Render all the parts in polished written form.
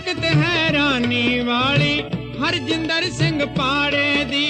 हरकत हैरानी वाली हरजिंदर सिंह पाड़े दी।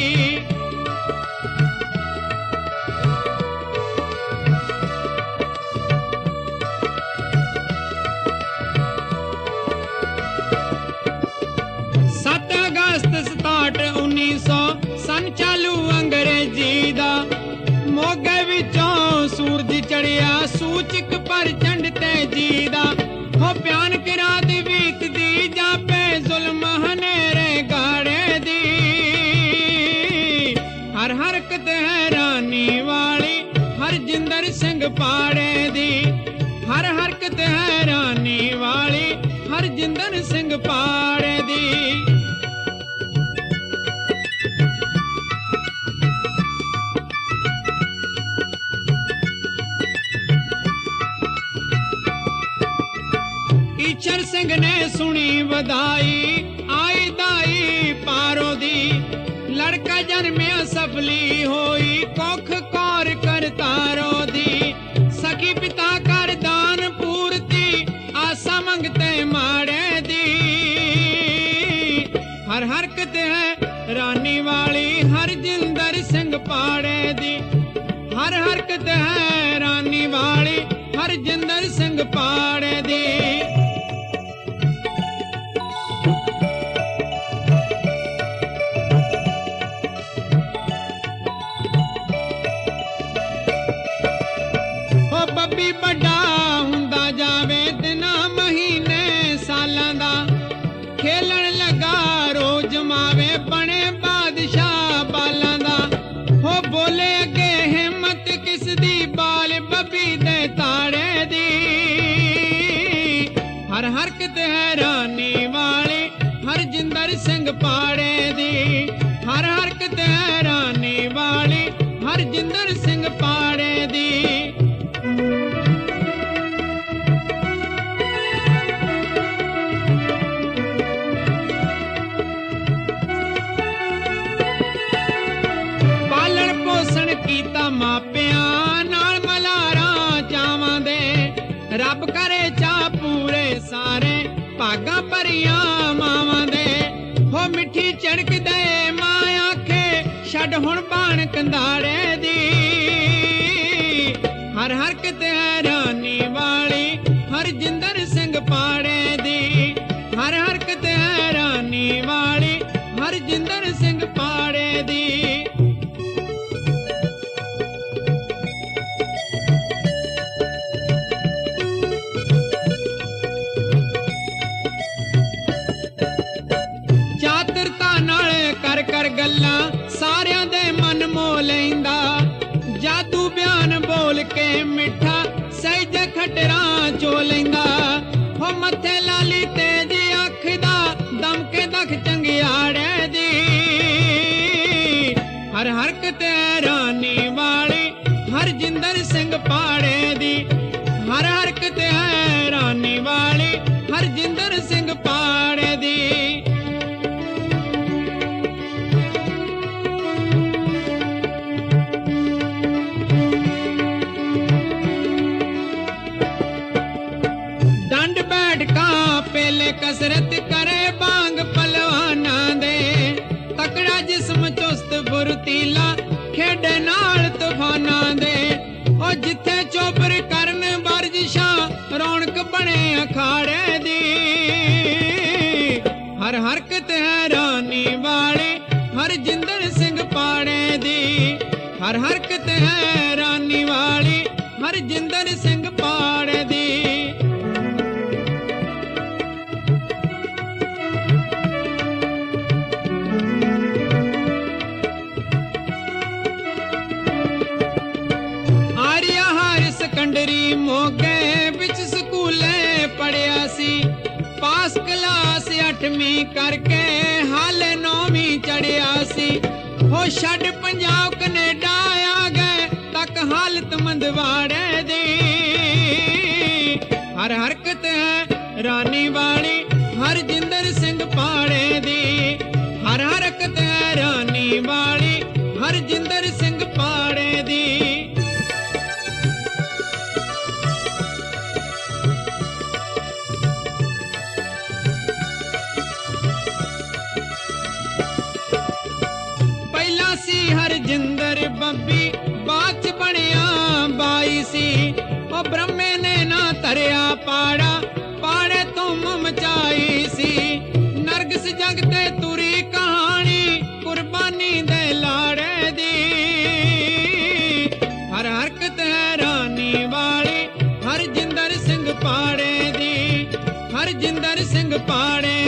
अगस्त 67 1900 सन चालू अंग्रेजी दा मोगे विचों सूरज चढ़िया सूचक प्रचंड तेजी दा हो भयानक रात बीतदी जापे जुल्म हनेरे गाड़े दी। हर हरकत हैरानी वाली हरजिंदर सिंह पाड़े दी। हर हरकत हैरानी वाली हरजिंदर सिंह पाड़े दी। ईश्वर सिंह ने सुनी वधाई आई दाई पारो दी। लड़का जन्मिया सफली होई कोख कौर कर तारो दी। सखी पिता कर दान पूर्ति आशा मंगते माड़े दी। हर हरकत है रानी वाली हरजिंदर सिंह पाड़े दी। हर हरकत है रानी वाली हरजिंदर सिंह पाड़े दी। बब्बी बड़ा हुंदा जावे दिना महीने सालां दा खेलन लगा रोज मावे बने बादशाह बालां दा हो बोले अगे हिम्मत किस दी बाल बब्बी दे ताड़े दी। हर हरकत हैरानी वाली हरजिंदर सिंह पाड़े दी। हर हरकत हैरानी वाली हरजिंदर सिंह पाड़े दी। कीता मापियां नाल मलारा चावां दे रब करे चा पूरे सारे भागा भरियां मावां दे हो मिठी चड़क दे मां आखे छड़ हुण बाण कंधाड़े दी। हर हरकत हैरानी वाली हरजिंदर सिंह पाड़े दी। हर हरकत हैरानी वाली हरजिंदर सिंह पाड़े दी। कर कर गल्ला सारियां दे मन मोह लैंदा जादू बयान बोल के मिठा सहज खटरा चो लैंदा हो मथे लाली तेज अख दा दम के दख चंगियाड़े दी। हर हरकत हैरानी वाली हरजिंदर सिंह पाड़े दी। हर हरकत हैरानी वाली हरजिंदर सिंह पाड़े दी। पेले कसरत करे बांग पलवाना दे तकड़ा जिस्म चुस्त फुर्तीला खेडे नाल तूफाना दे ओ जिथे चोपर करन वर्जिशां रौनक बने अखाड़े दी। हर हरकत हैरानी वाले हरजिंदर सिंह पाड़े दी। हर हरकत हैरानी वाली हरजिंदर सिंह पाड़े दी। कंडरी मोगे बिच स्कूले पढ़िया सी पास क्लास 8वीं करके हाले 9वीं चढ़िया सी हो छड़ पंजाब कनेडा आ गए तक हालत मंदवाड़े दी। हर हरकत है रानी वाली हरजिंदर सिंह पाड़े दी। हर हरकत है रानी वाली हरजिंदर सिंह पाड़े दी। ਮਚਾਈ ਸੀ। ਉਹ ਬ੍ਰਹਮੇ ਨੇ ਨਾ ਧਰਿਆ ਪਾੜਾ, ਪਾੜੇ ਤੋਂ ਮਚਾਈ ਸੀ। ਨਰਗਸ ਜਗ ਤੇ ਤੁਰੀ ਕਹਾਣੀ, ਕੁਰਬਾਨੀ ਦੇ ਲਾੜੇ ਦੀ। ਹਰ ਹਰਕਤ ਹੈਰਾਨੀ ਵਾਲੀ, ਹਰਜਿੰਦਰ ਸਿੰਘ ਪਾੜੇ ਦੀ, ਹਰਜਿੰਦਰ ਸਿੰਘ ਪਾੜੇ